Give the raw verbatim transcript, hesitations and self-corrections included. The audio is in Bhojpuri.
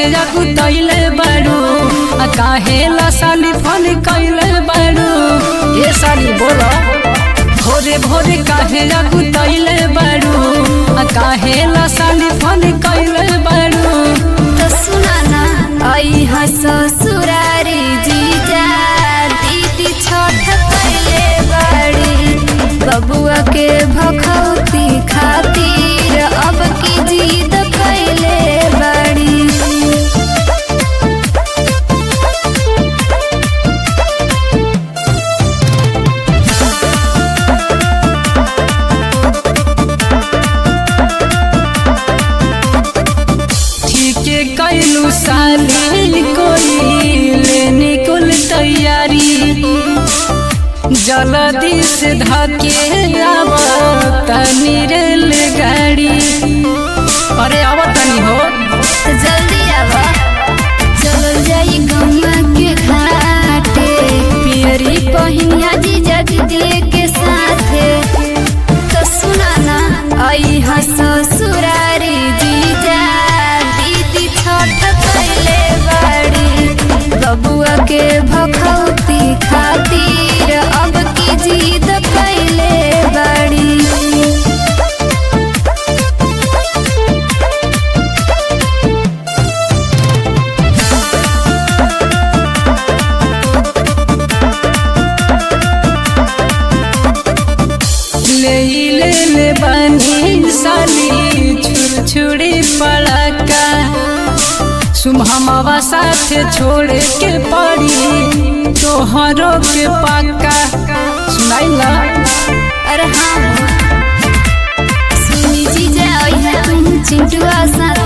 काहे जाकू तैले बारू आ काहे ला साली फोन कैले बारू ये साली बोला भोरे भोरे काहे जाकू तैले बारू आ काहे ला साली फोन कैले बारू तो सुना ना आई हा ससुरारी जीजा दीदी छठ कैले बाड़ी बबुआ के भखौती खातिर अब की जिद कैले बाड़ी। कैलू साली कोई लेने कुल तैयारी जल्दी से धके आवत तनी रेल गाड़ी अरे आवत तनी हो जल्दी आवा चल जाई गंगा के घाटे पियरी पहिनिया जीजा दीदी के साथे। तो सुना ना आई हा ससुरारी जीजा दीदी छठ कैले बाड़ी बबुआ के भखौती खातिर अब की जिद कैले बाड़ी। ले ले ले बानी साली छुरछुरी पड़ाका सुमहमावा साथे छोड़ के पड़ी तोहरो के पाका सुनाइला अरे हाँ सुनी जीजा आई है तुम चिंटुआ साथ